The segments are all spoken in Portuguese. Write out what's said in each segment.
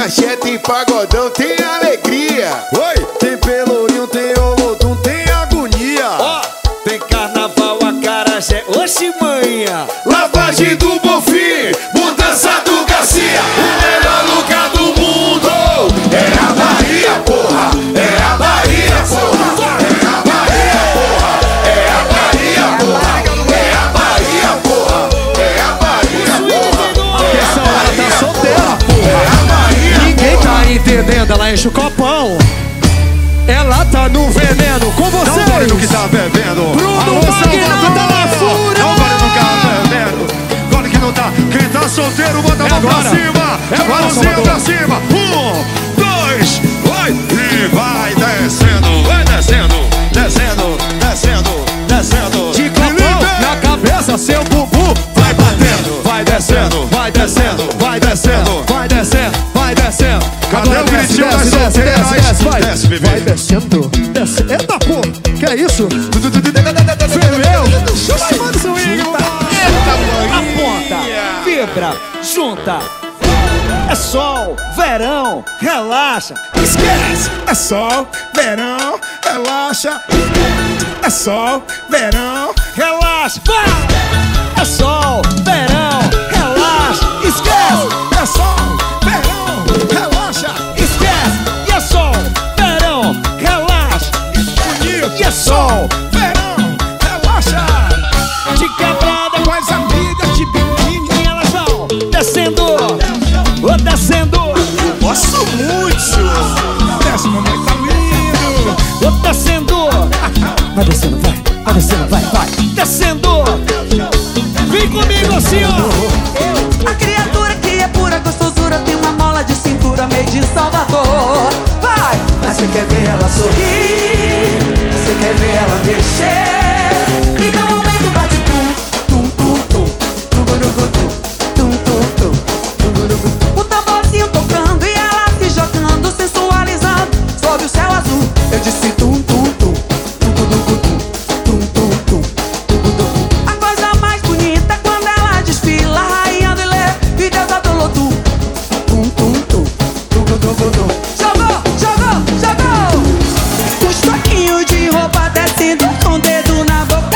axé, tem pagodão, tem alegria. Oi, tem pelourinho, tem olodum, tem agonia. Ó, tem carnaval, acarajé, oxi manhã. Lavagem do Bonfim, mudança do Garcia. O melhor lugar do mundo é a Bahia, porra. É a Bahia, porra. É a Bahia, porra. É a Bahia, porra. É a Bahia, porra. É a Bahia, porra. Essa hora tá solteira, porra. É a Bahia, Ninguém porra. tá entendendo, ela enche o copão. Ela tá no veneno com vocês. Não vale no que tá bebendo. Bruno Magnata na fúria. Não vale no que tá bebendo. Vale que não tá. Quem tá solteiro, bota a mão pra agora. cima. É Joga a agora, mãozinha Salvador. pra cima. 1, 2, vai. E vai descendo, vai descendo. Descendo, descendo, descendo. De copão na cabeça, seu bubu. Vai batendo, vai descendo, vai descendo, vai descendo. Vai descendo, vai descendo. Cadê Agora o desce, gritinho das desce, desce, solteiras? desce, desce, vai. Desce, bebê. Vai descendo, desce. Eita, pô, que é isso? Ferveu. Manda o swing, Aponta, vibra, junta. É sol, verão, relaxa. Esquece, é sol, verão, relaxa. É sol, verão, Relaxa, vai! É sol, verão, relaxa, esquece! é sol, verão, relaxa. Esquece! E é sol, verão, relaxa, Bonito, e é sol, verão, relaxa. de quebrada, Com as amigas de biquíni, e elas vão descendo, ou descendo, gosto muito. Desce, mamãe, tá lindo. ou descendo. Vai descendo, vai descendo, vai descendo. Vem comigo assim, ó. A criatura que é pura gostosura tem uma mola de cintura made in Salvador. Vai! Mas você quer ver ela sorrir? Você quer ver ela mexer? Então aumenta o bate tum, tum, tum, tum, tum, tum, tum, tum. O tamborzinho tocando e ela se jogando, sensualizando sob o céu azul. Eu disse tum, tum, tum, tum, tum, tum, tum, tum, tum. A coisa mais bonita é quando ela desfila, rainha do Ilê e deusa do Lotu. Tum, tum, tum, tum, tum, tum, tum. Jogou, jogou, jogou. Com saquinho de roupa descendo com o dedo na boca.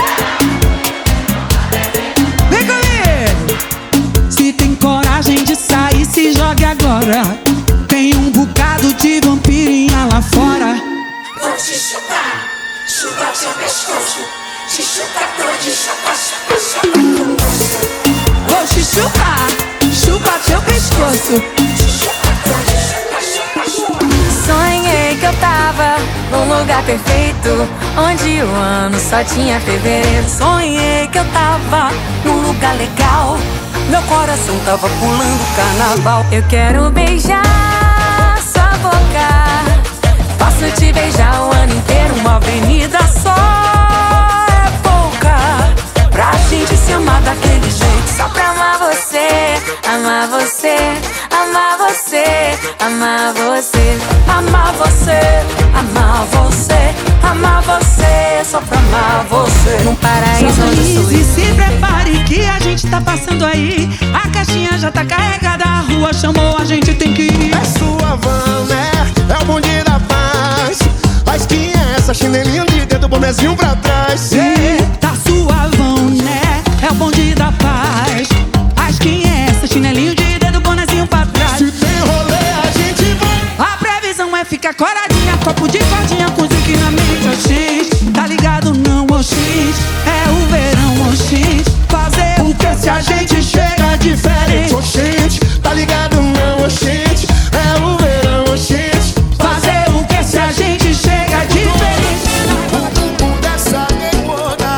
Vem comigo. Se tem coragem de sair, se jogue agora. Tem um bocado de vampirinha lá fora. Vou te chupar, chupar seu pescoço. Te chupar todo, chupar, chupar, chupar com gosto. Vou te chupar, chupa teu pescoço. Te chupar todo, chupar, chupar, chupar. Sonhei que eu tava num lugar perfeito, onde o ano só tinha fevereiro. Sonhei que eu tava num lugar legal, meu coração tava pulando carnaval. Eu quero beijar sua boca, posso te beijar o ano inteiro. Uma avenida só é pouca pra gente se amar daquele jeito. Só pra amar você, amar você, amar você, amar você, amar você, amar você, amar você, só pra amar você. Num paraíso onde sou E se prepare que a gente tá passando aí. A caixinha já tá carregada, a rua chamou, a gente tem que ir. É sua van, né? É o bonde da paz. Mas quem é essa chinelinha de dedo, bonezinho pra trás? Tá suavão, né? É o bonde da paz. As quem é essa? Chinelinho de dedo, bonezinho pra trás. Se tem rolê, a gente vai. A previsão é ficar coradinha, copo de cordinha com zique na mente, oxis. Tá ligado não, oxis? É o verão, oxis. Fazer o que se a gente chega diferente? Oxente, tá ligado não, oxente. É o verão, oxente. Fazer o que se a gente chega diferente? O bumbum dessa demora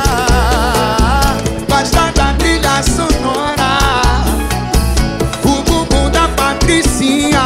faz da trilha sonora. O bumbum da Patricinha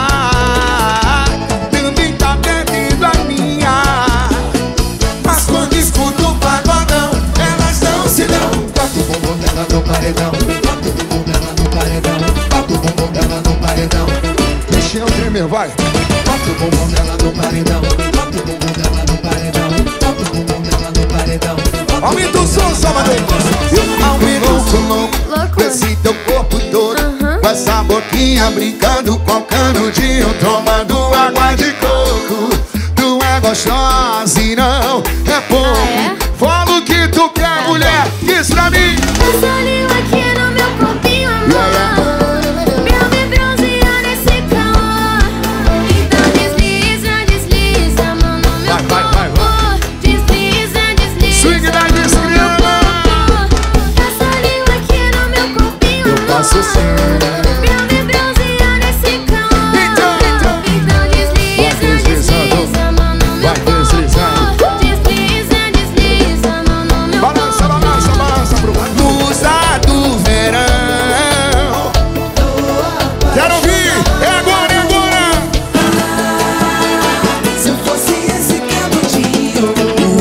também tá perdendo a minha. Mas quando escuto o pagodão, elas não se dão. Bota o bumbum dela no paredão. Bota o bumbum dela no paredão. Bota o bumbum dela no paredão. Deixa eu tremer, vai. Bota o bumbum dela no paredão. Bota o bumbum dela no paredão. Bota o bumbum dela no paredão. Aumenta o som, Salvador. Aumenta o som, louco. Esse teu corpo todo. Com essa boquinha brincando com canudinho, tomando água de coco. Tu é gostosa e não é pouco. Fala o que tu quer, mulher, diz pra mim. Passa língua aqui no meu corpinho, amor. Pra me bronzear nesse calor. Então desliza, desliza, mão no meu corpo. Desliza, desliza, swing da desgrama. passa língua aqui no meu corpinho, amor. Eu passo sim. Pra me bronzear nesse calor. Então desliza, desliza, mão no meu corpo. Desliza, desliza, mão no meu corpo. Balança, balança, balança pro lado. Musa do verão. Quero ouvir, é agora, é agora. Se eu fosse esse canudinho,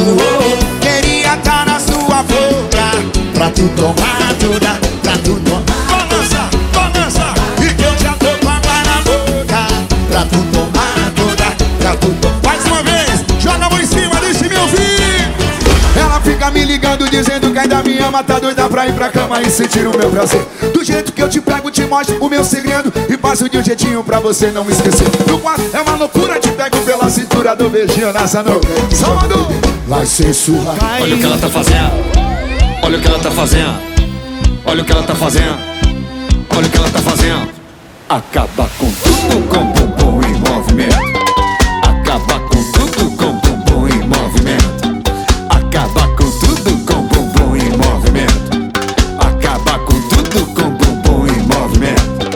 Queria estar na sua boca pra tu tomar toda, pra tu tomar. Balança, balança, e que eu já tô com água na boca pra tu tomar toda, pra tu tomar. Mais uma vez, joga a mão em cima, deixa me ouvir. Ela fica me ligando dizendo que ainda me ama, tá doida pra ir pra cama e sentir o meu prazer. Do jeito que eu te pego, te mostro o meu segredo e passo de um jeitinho pra você não me esquecer. No quarto é uma loucura, te pego pela cintura, dou beijinho nessa noite. Salvador, vai ser surra. Olha o que ela tá fazendo. Olha o que ela tá fazendo. Olha o que ela tá fazendo. Olha o que ela tá fazendo. Acaba com tudo com bumbum em movimento. Acaba com tudo com bumbum em movimento. Acaba com tudo com bumbum em movimento. Acaba com tudo com bumbum em movimento.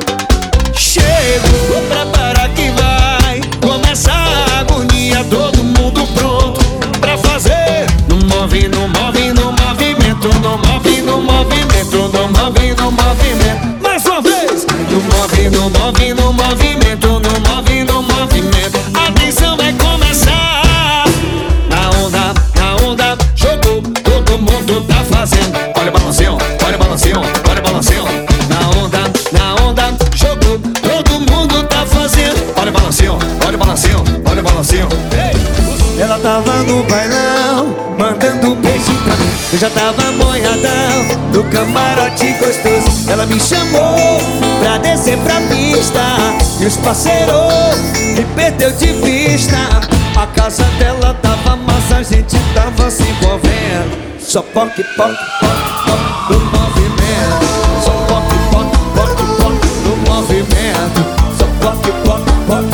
Chego pra parar que vai começar a agonia, todo mundo pronto pra fazer. No move, no move, no movimento. No move, no movimento. No move, no movimento. Mais uma vez. No move, no move, no movimento. No move, no movimento. A atenção vai começar. Na onda, jogou, todo mundo tá fazendo. Olha o balancinho, olha o balancinho, olha o balancinho. Na onda, jogou, todo mundo tá fazendo. Olha o balancinho, olha o balancinho, olha o balancinho. Ela tava no bailão, mandando um beijinho pra mim. Eu já tava boiadão, no camarote gostoso. Ela me chamou pra descer pra pista e os parceiros me perdeu de vista. A casa dela tava massa, a gente tava se envolvendo. Só poc, poc, poc, poc no movimento. Só poc, poc, poc, poc no movimento. Só poc, poc, poc,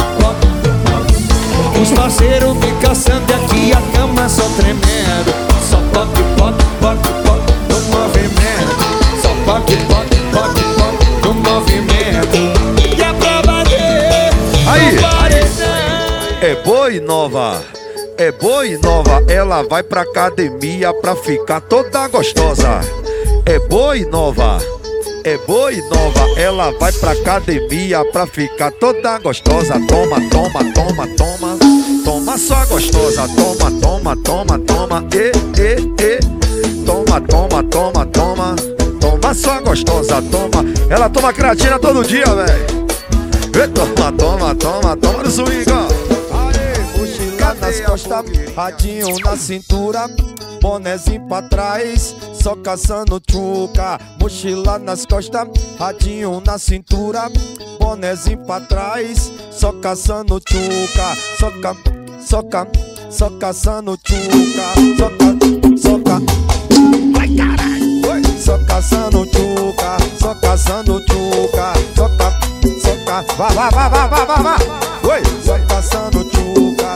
poc. Os parceiros me caçando e aqui a cama só tremendo. Só poc, poc, poc, poc no movimento. Só poc, poc, poc, poc no movimento. E a prova dele Aí. no paredão. É boi nova, é boi nova. Ela vai pra academia pra ficar toda gostosa. É boi nova, é boi nova. Ela vai pra academia pra ficar toda gostosa. Toma, toma, toma, toma. Toma só gostosa. Toma, toma, toma, toma. Toma, toma, toma, toma. Toma só gostosa. Toma. Ela toma creatina todo dia, velho. Toma, toma, toma, toma no swing, ó. Mochila nas costas, radinho na cintura, bonezinho pra trás, só caçando tchuca. Mochila nas costas, radinho na cintura, bonezinho pra trás, só caçando tchuca. Só caçando tchuca. Soca. Vai, caralho. Só caçando tchuca, só caçando tchuca. Soca. Vai. Oi, só caçando tchuca.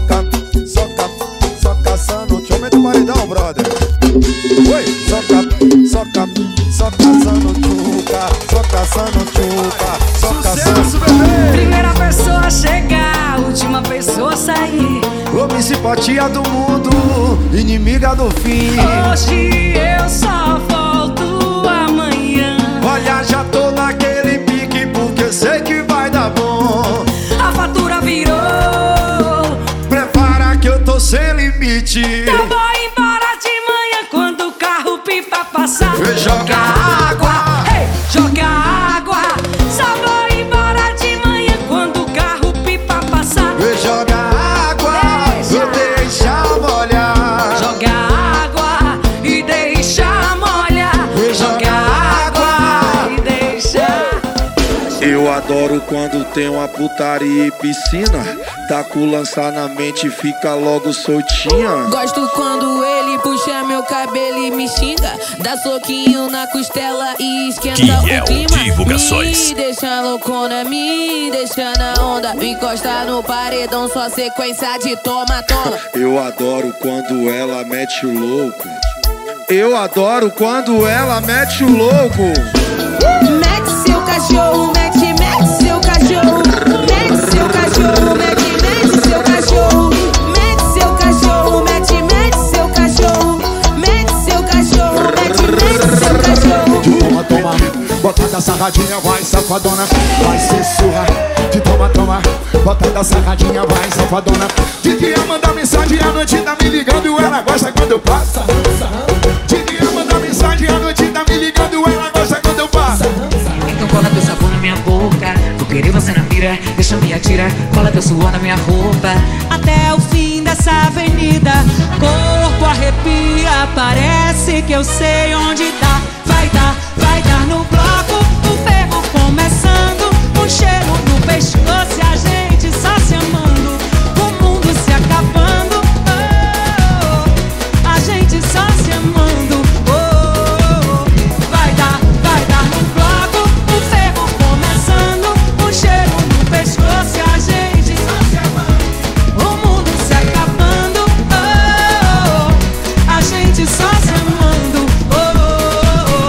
Só caçando tchuca. Aumenta o paredão, brother. Oi, só caçando tchuca. Só caçando tchuca. Primeira pessoa a chegar, última pessoa a sair. Ô, simpatia do mundo, inimiga do fim. Hoje eu só volto amanhã. Olha, já tô naquele pique porque sei que vai dar bom. A fatura virou. Prepara que eu tô sem limite. Eu vou embora de manhã quando o carro pipa passar. Joga água, ei, joga água. Só vou embora de manhã quando o carro pipa passar. joga água, deixa molhar. Joga água e deixa molhar. Joga água e deixa. Eu adoro quando tem uma putaria e piscina. Taco lança na mente e fica logo soltinha. Gosto quando ele puxa meu cabelo e me xinga. Dá soquinho na costela e esquenta o clima. Divulgações. Me deixa loucona, me deixa na onda. Me encosta no paredão, só sequência de toma, toma. Eu adoro quando ela mete o louco. Eu adoro quando ela mete o louco. Mete seu cachorro, mete seu cachorro. Mete seu cachorro, mete seu cachorro. Mete seu cachorro, mete seu cachorro. Mete seu cachorro, mete seu cachorro. De toma, toma, botada sarradinha, vai safadona, vai ser surra. De toma, toma, botada sarradinha, vai safadona. De dia manda mensagem, a noite tá me ligando, ela gosta quando eu passo. De dia manda mensagem, a noite tá me ligando, ela gosta quando eu passo. Então cola teu sabor na minha boca, vou querer você na mira, deixa me atira, cola teu suor na minha roupa. Até o fim dessa avenida, corpo arrepia, parece que eu sei onde tá. Vai dar no bloco, o ferro começando, um cheiro no pescoço e a gente só se amando, o mundo se acabando, oh, a gente só se amando, oh, vai dar no bloco, o ferro começando, um cheiro no pescoço e a gente só se amando, o mundo se acabando, oh, a gente só se amando, oh,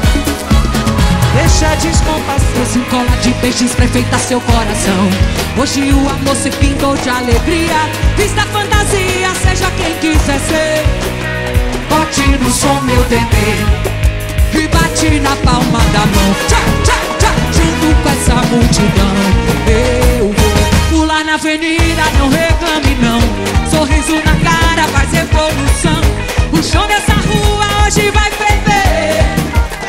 deixa descompassar, um cola de peixes pra enfeitar seu coração. Hoje o amor se pintou de alegria, fiz da fantasia, seja quem quiser ser. Bote no som meu bebê e bate na palma da mão, tchá, tchá, tchá, junto com essa multidão. Eu vou pular na avenida, não reclame não. Sorriso na cara faz revolução. O chão dessa rua hoje vai ferver.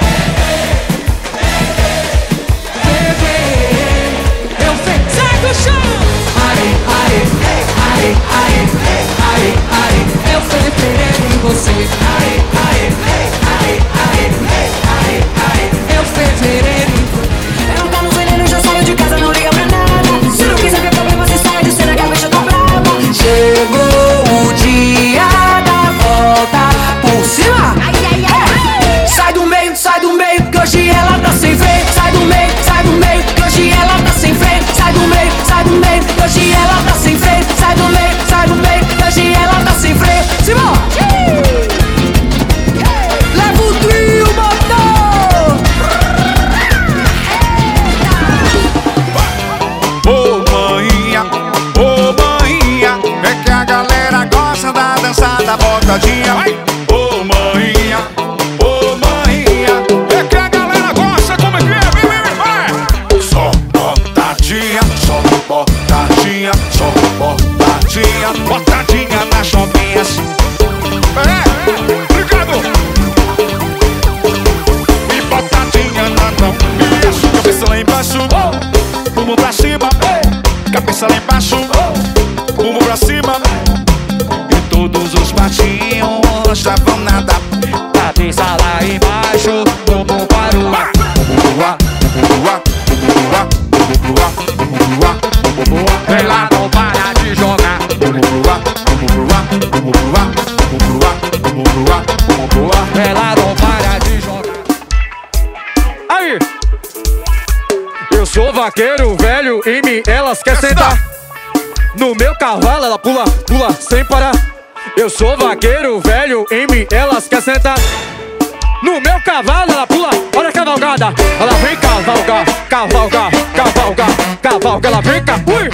Sai do chão! Aê, aê, aê, aê, aê, aê, eu ferverei em você. Aê, aê, aê, aê, aê, aê, eu ferverei em você. Eu não tá no veneno, já saio de casa, não liga pra nada. Se não quiser ver problema, você sai de cena que a bicha tá brava. Chegou o dia da volta por cima. Sai do meio, que hoje ela tá sem freio. Sai do meio, que hoje ela tá sem freio. Sai do meio, que hoje ela tá sem freio. Sai do meio, que hoje ela tá sem freio. Simão! Leva o trio, motor! Ô maninha, é que a galera gosta da dançada botadinha. Ô maninha, é que a galera gosta, como é que é? Vai! Só botadinha, só botadinha, só botadinha, botadinha nas chopinhas. Obrigado! E botadinha na mão. Isso, cabeça lá embaixo, bumbum pra cima. Cabeça lá embaixo, bumbum pra cima. E todos os patinhos estavam nada. Cabeça lá embaixo, bumbum para o ar. Ela não para de jogar. Ela não para de jogar. Aí! Eu sou vaqueiro velho e elas quer sentar. No meu cavalo ela pula, pula sem parar. Eu sou vaqueiro velho e elas quer sentar. No meu cavalo ela pula, olha a cavalgada. Ela vem cavalgar, cavalgar, cavalgar, cavalgar. Ela vem ui!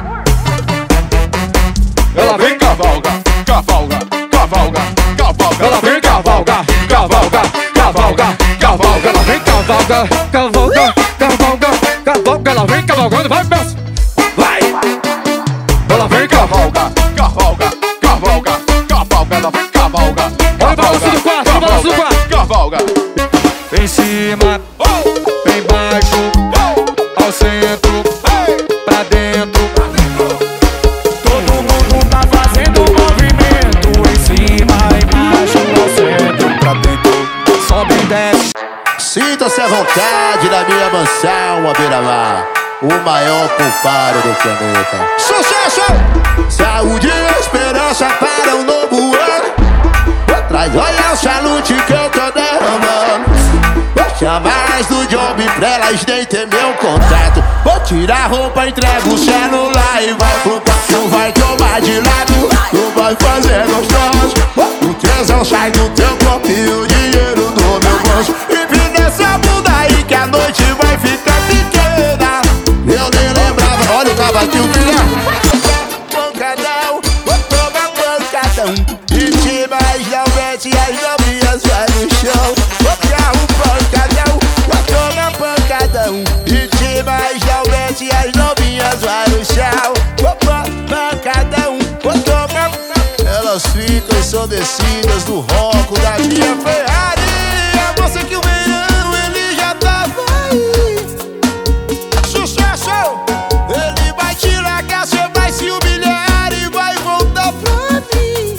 Ela vem cavalgar, cavalgar, cavalgar, cavalgar. Ela vem cavalgar, cavalgar, cavalgar, cavalgar. Ela vem cavalgar, cavalgar, cavalgar, cavalgar. Ela vem cavalgando, vai, pensa. Vai! Ela vem cavalgar, cavalgar, cavalgar, cavalgar. Ela vem cavalgar. Olha o balanço do quarto, olha o balanço do quarto. Cavalgar. Em cima, em baixo, ao centro, pra dentro. Todo mundo tá fazendo movimento. Em cima, embaixo, ao centro, pra dentro. Sobe e desce. Sinta-se à vontade na minha mansão, à beira-mar. o maior culpado do planeta. Sucesso! Saúde e esperança para um novo ano. Traz, olha o salute que eu tô derramando. Vou chamar as do job pra elas nem ter meu contato. Vou tirar a roupa, entrego o celular e vai pro quarto. Vai tomar de lado, tu vai fazer gostoso. O tesão sai do teu corpo e o dinheiro do meu bolso. E vira essa bunda aí que a noite vai ficar pequena. Eu nem lembrava, olha o cavaquinho virar. Pancadão, vou tomar pancadão. E te mais não mete as novinhas vai no chão. Vou dar um pancadão, vou tomar pancadão. E te mais não mete as novinhas vai no chão. Vou pancadão, vou tomar. Elas ficam ensandecidas do ronco da minha Ferrari. É você que o verão ele já tava aí. Sucesso! Ele vai te largar, cê vai se humilhar e vai voltar pra mim.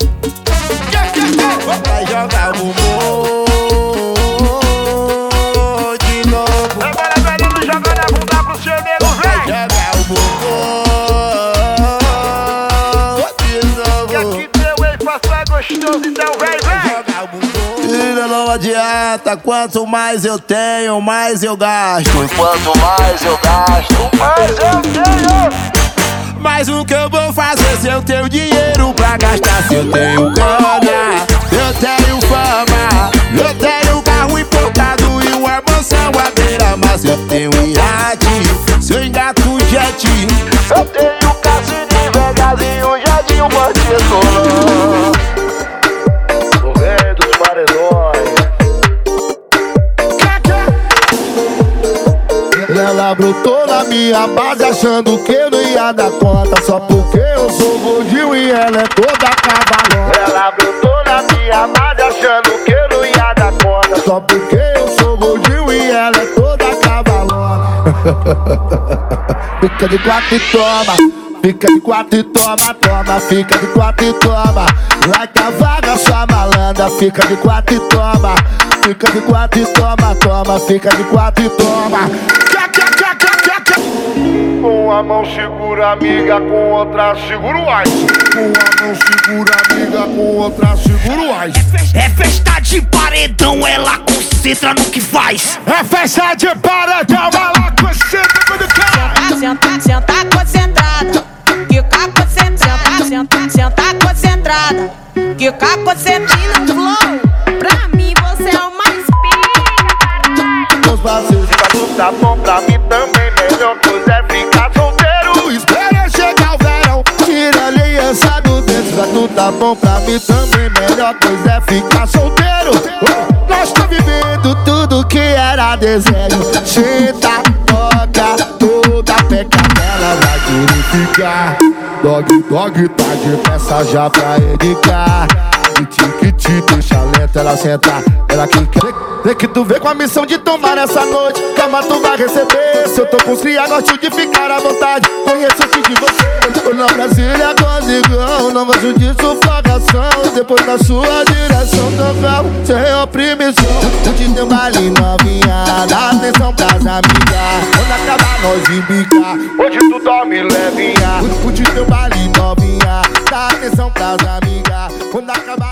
Vai jogar o bumbum de novo. Agora velhinho jogando a bunda pro seu nego, Vai vem! jogar o bumbum de novo. E aqui teu ex-passo é gostoso, então vem, vem! Jogar o bumbum. Filha, não adianta, quanto mais eu tenho, mais eu gasto. Quanto mais eu gasto, mais eu tenho! Mas o que eu vou fazer se eu tenho dinheiro pra gastar? Se eu tenho grana, eu tenho fama, eu tenho carro importado e uma mansão à beira-mar. Se eu tenho um iate, se eu engato um jet, Eu tenho cassino de Vegas e um jardim, um bandido. O rei dos paredões. Ela brotou na minha base achando que eu não ia dar conta. Só porque eu sou gordinho e ela é toda cavalona. Ela brotou na minha base achando que eu não ia dar conta. Só porque eu sou gordinho e ela é toda cavalona. Fica de quatro e toma. Fica de quatro e toma, toma. Fica de quatro e toma. Like a vaga, sua malandra. Fica de quatro e toma. Fica de quatro e toma, toma. Fica de quatro e toma. Com uma mão segura a amiga, com outra segura o ice. Com a mão segura a amiga, com outra segura o ice. É festa de paredão, ela concentra no que faz. É festa de paredão, ela concentra quando quer. Senta concentrada, fica concentrada. Senta concentrada, fica concentrada no flow. Pra mim você é o mais pica. Os parceiros Tá bom pra mim também, melhor coisa é ficar solteiro. espera chegar o verão. Tira a aliança do dentro. Pra tu tá bom, pra mim também. Melhor coisa é ficar solteiro. Nós tá vivendo tudo que era desejo. Senta, toca, toda pecadela vai querer ficar. Dog, tá de peça já pra educar. Que deixa lenta, ela senta, ela quica. Vê que tu vê com a missão de tomar essa noite. Calma, tu vai receber. Se eu tô com os cria, gosto de ficar à vontade. Conheço o que de você. Tô na Brasília, consigo. Não gosto de sufocação. Depois na sua direção, tocamos sem oprimição. Tu te deu baile novinha, dá atenção pras amigas. Quando acabar, nós embicar. Hoje tu dorme levinha. Tu te deu baile novinha, dá atenção pras amigas. Quando acabar